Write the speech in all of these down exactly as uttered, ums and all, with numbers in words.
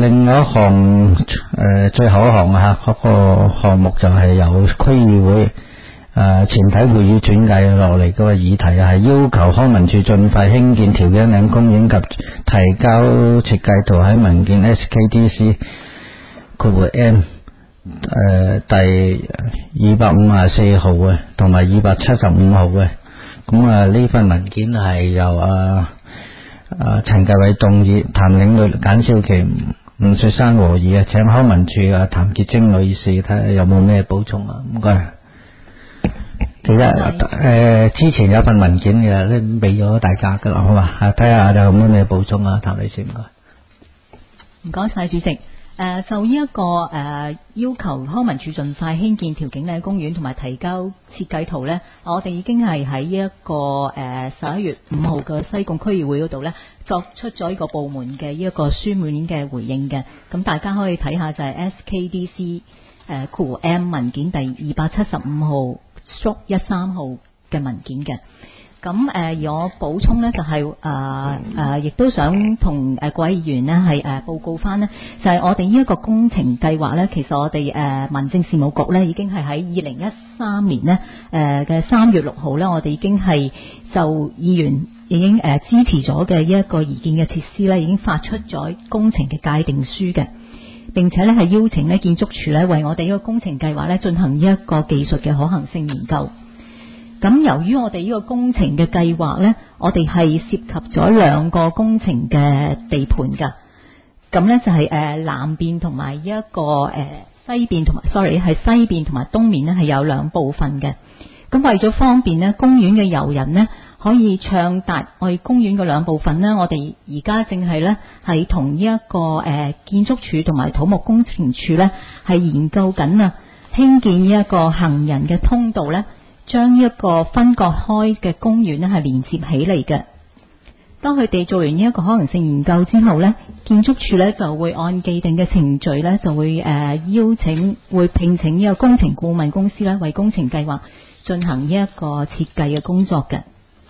另外一項誒、呃、最後一項啊，嗰、那個項目就係由區議會誒、呃、全體會議轉介落嚟嗰個議題，係要求康文署盡快興建調景嶺公園及提交設計圖喺文件 S K D C 括弧 M 誒第二百五十四號嘅，同埋二百七十五號嘅。咁啊呢份文件係由啊啊陳繼偉動議，譚領女、簡少琪、吳雪山和議啊，請康文署啊譚潔貞女士睇下有冇咩補充啊？唔該。其實誒、呃、之前有份文件嘅，都俾咗大家噶啦，好嘛？啊，睇下有冇咩補充啊？譚女士，唔該。 唔該晒主席。誒、呃、就呢、這、一個誒、呃、要求康文署盡快興建調景嶺公園同埋提交設計圖呢，我哋已經係喺呢一個誒十一月五號嘅西貢區議會嗰度呢，作出咗呢個部門嘅呢一個書面嘅回應嘅。咁大家可以睇下就係 S K D C 誒括弧 M 文件第二百七十五號縮一三號嘅文件嘅。咁誒、呃，而我補充呢，就係誒誒，亦都想同誒各位議員呢係誒、呃、報告翻呢，就係、是、我哋呢一個工程計劃呢，其實我哋誒、呃、民政事務局呢已經係喺二零一三年呢誒嘅三月六號呢，我哋已經係就議員已經誒、呃、支持咗嘅呢一個擬建嘅設施呢，已經發出咗工程嘅界定書嘅，並且呢係邀請呢建築署呢為我哋呢個工程計劃呢進行呢一個技術嘅可行性研究。咁由於我哋呢個工程嘅計劃呢，我哋係涉及咗兩個工程嘅地盤噶。咁呢就係、是、誒、呃、南邊同埋一個誒、呃、西邊同埋 sorry 係西邊同埋東面呢係有兩部分嘅。咁為咗方便呢公園嘅遊人呢可以暢達我哋公園嘅兩部分呢，我哋而家正係呢係同呢一個誒、呃、建築署同埋土木工程署呢係研究緊啊興建呢一個行人嘅通道呢，將呢一個分割開嘅公園呢係連接起嚟嘅。當佢哋做完呢一個可能性研究之後呢，建築署呢就會按既定嘅程序呢，就會誒、呃、邀請會聘請呢個工程顧問公司呢為工程計劃進行呢一個設計嘅工作嘅。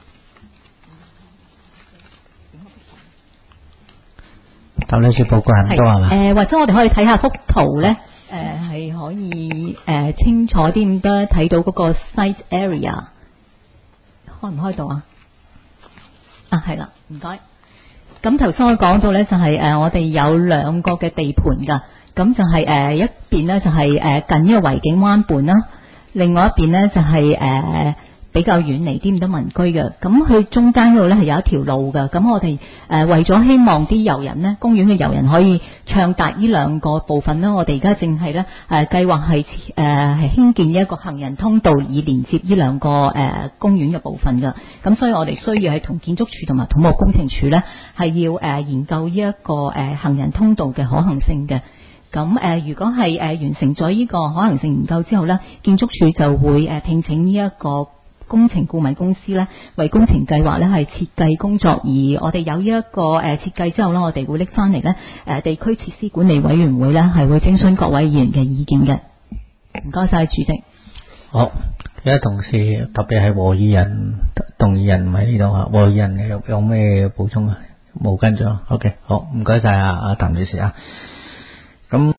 譚女士報告很多係嘛？ 誒，或者我哋可以睇下幅圖呢。誒、呃，係可以誒、呃、清楚啲咁多睇到嗰個 site area， 開唔開到啊？啊，係啦，唔該。咁頭先我講到呢，就係、是、誒、呃、我哋有兩個嘅地盤噶，咁就係、是、誒、呃、一邊呢，就係、是、誒、呃、近呢個維景灣畔啦，另外一邊呢，就係、是、誒。呃比較遠離啲咁多民居嘅，咁佢中間嗰度呢係有一條路嘅，咁我哋誒、呃、為咗希望啲遊人呢，公園嘅遊人可以暢達呢兩個部分呢，我哋而家正係呢誒計劃係誒係興建一個行人通道以連接呢兩個誒、呃、公園嘅部分嘅，咁所以我哋需要係同建築署同埋土木工程署呢係要誒、呃、研究呢一個誒、呃、行人通道嘅可行性嘅。咁誒、呃，如果係誒、呃、完成咗呢個可行性研究之後呢，建築署就會誒、呃、聘請呢一個工程顧問公司呢為工程計劃呢係設計工作，而我哋有呢一個誒設計之後呢，我哋會拎翻嚟呢誒地區設施管理委員會呢係會徵詢各位議員嘅意見嘅。唔該晒主席。 好，而家同事特別係和議人、動議人唔喺呢度啊，和議人有有咩補充啊？冇跟咗。OK， 好，唔該晒啊，阿譚女士啊。咁